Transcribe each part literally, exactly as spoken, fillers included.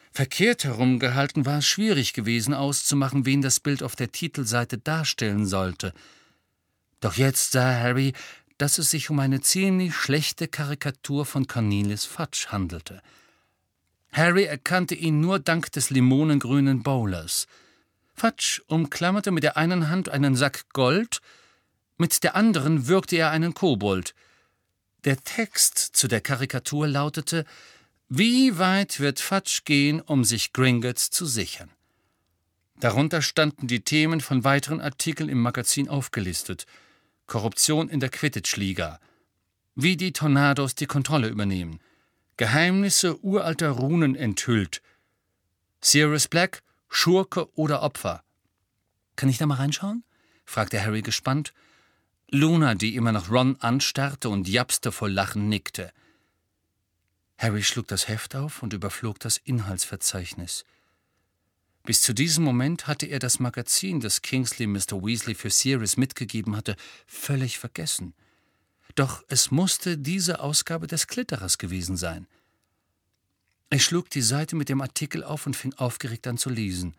Verkehrt herum gehalten war es schwierig gewesen, auszumachen, wen das Bild auf der Titelseite darstellen sollte. Doch jetzt sah Harry, dass es sich um eine ziemlich schlechte Karikatur von Cornelius Fudge handelte. Harry erkannte ihn nur dank des limonengrünen Bowlers. Fudge umklammerte mit der einen Hand einen Sack Gold, mit der anderen würgte er einen Kobold. Der Text zu der Karikatur lautete: »Wie weit wird Fudge gehen, um sich Gringotts zu sichern?« Darunter standen die Themen von weiteren Artikeln im Magazin aufgelistet: Korruption in der Quidditch-Liga, wie die Tornados die Kontrolle übernehmen, Geheimnisse uralter Runen enthüllt, Sirius Black, Schurke oder Opfer. »Kann ich da mal reinschauen?« fragte Harry gespannt. Luna, die immer noch Ron anstarrte und japste vor Lachen, nickte. Harry schlug das Heft auf und überflog das Inhaltsverzeichnis. Bis zu diesem Moment hatte er das Magazin, das Kingsley Mister Weasley für Sirius mitgegeben hatte, völlig vergessen. Doch es musste diese Ausgabe des Klitterers gewesen sein. Er schlug die Seite mit dem Artikel auf und fing aufgeregt an zu lesen.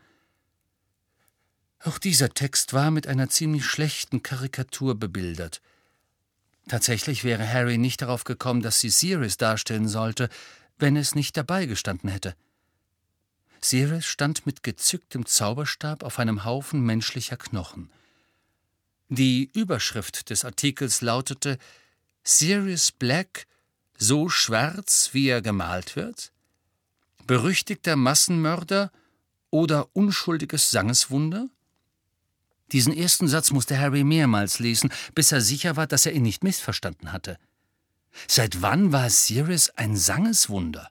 Auch dieser Text war mit einer ziemlich schlechten Karikatur bebildert. Tatsächlich wäre Harry nicht darauf gekommen, dass sie Sirius darstellen sollte, wenn es nicht dabei gestanden hätte. Sirius stand mit gezücktem Zauberstab auf einem Haufen menschlicher Knochen. Die Überschrift des Artikels lautete: »Sirius Black, so schwarz, wie er gemalt wird? Berüchtigter Massenmörder oder unschuldiges Sangeswunder?« Diesen ersten Satz musste Harry mehrmals lesen, bis er sicher war, dass er ihn nicht missverstanden hatte. Seit wann war Sirius ein Sangeswunder?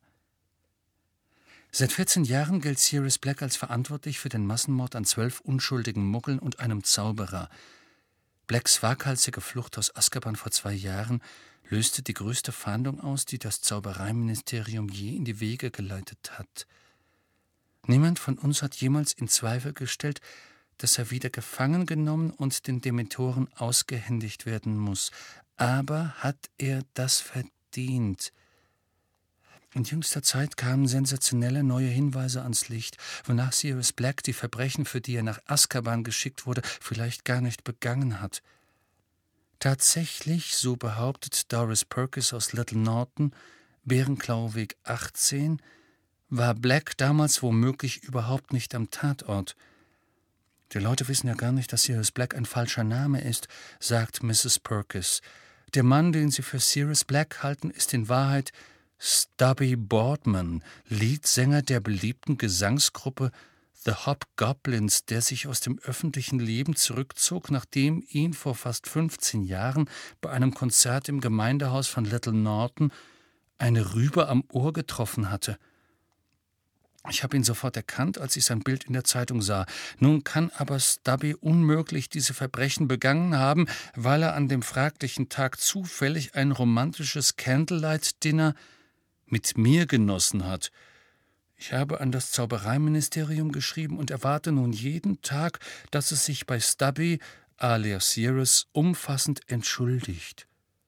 Seit vierzehn Jahren gilt Sirius Black als verantwortlich für den Massenmord an zwölf unschuldigen Muggeln und einem Zauberer. Blacks waghalsige Flucht aus Azkaban vor zwei Jahren löste die größte Fahndung aus, die das Zaubereiministerium je in die Wege geleitet hat. Niemand von uns hat jemals in Zweifel gestellt, dass er wieder gefangen genommen und den Dementoren ausgehändigt werden muss. Aber hat er das verdient? In jüngster Zeit kamen sensationelle neue Hinweise ans Licht, wonach Sirius Black die Verbrechen, für die er nach Azkaban geschickt wurde, vielleicht gar nicht begangen hat. Tatsächlich, so behauptet Doris Perkis aus Little Norton, Bärenklauweg achtzehn, war Black damals womöglich überhaupt nicht am Tatort. »Die Leute wissen ja gar nicht, dass Sirius Black ein falscher Name ist«, sagt Misses Perkis. »Der Mann, den sie für Sirius Black halten, ist in Wahrheit Stubby Boardman, Leadsänger der beliebten Gesangsgruppe The Hobgoblins, der sich aus dem öffentlichen Leben zurückzog, nachdem ihn vor fast fünfzehn Jahren bei einem Konzert im Gemeindehaus von Little Norton eine Rübe am Ohr getroffen hatte. Ich habe ihn sofort erkannt, als ich sein Bild in der Zeitung sah. Nun kann aber Stubby unmöglich diese Verbrechen begangen haben, weil er an dem fraglichen Tag zufällig ein romantisches Candlelight-Dinner mit mir genossen hat. Ich habe an das Zaubereiministerium geschrieben und erwarte nun jeden Tag, dass es sich bei Stubby, alias Sirius, umfassend entschuldigt.«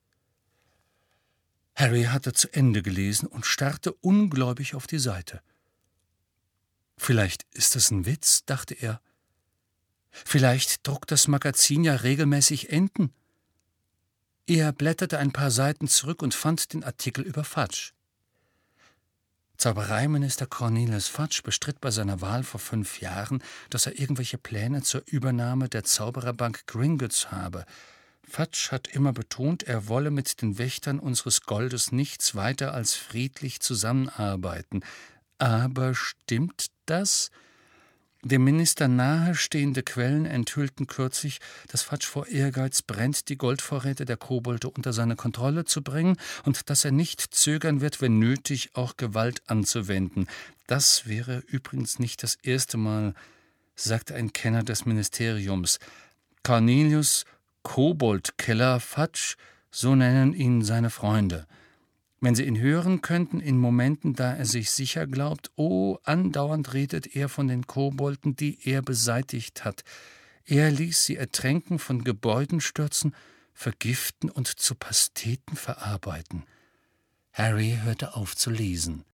Harry hatte zu Ende gelesen und starrte ungläubig auf die Seite. »Vielleicht ist es ein Witz«, dachte er. »Vielleicht druckt das Magazin ja regelmäßig Enten.« Er blätterte ein paar Seiten zurück und fand den Artikel über Fudge. Zaubereiminister Cornelius Fudge bestritt bei seiner Wahl vor fünf Jahren, dass er irgendwelche Pläne zur Übernahme der Zaubererbank Gringotts habe. Fudge hat immer betont, er wolle mit den Wächtern unseres Goldes nichts weiter als friedlich zusammenarbeiten. Aber stimmt das? Dem Minister nahestehende Quellen enthüllten kürzlich, dass Fudge vor Ehrgeiz brennt, die Goldvorräte der Kobolde unter seine Kontrolle zu bringen und dass er nicht zögern wird, wenn nötig, auch Gewalt anzuwenden. Das wäre übrigens nicht das erste Mal, sagte ein Kenner des Ministeriums. Cornelius Koboldkiller Fudge, so nennen ihn seine Freunde. Wenn Sie ihn hören könnten, in Momenten, da er sich sicher glaubt, oh, andauernd redet er von den Kobolden, die er beseitigt hat. Er ließ sie ertränken, von Gebäuden stürzen, vergiften und zu Pasteten verarbeiten. Harry hörte auf zu lesen.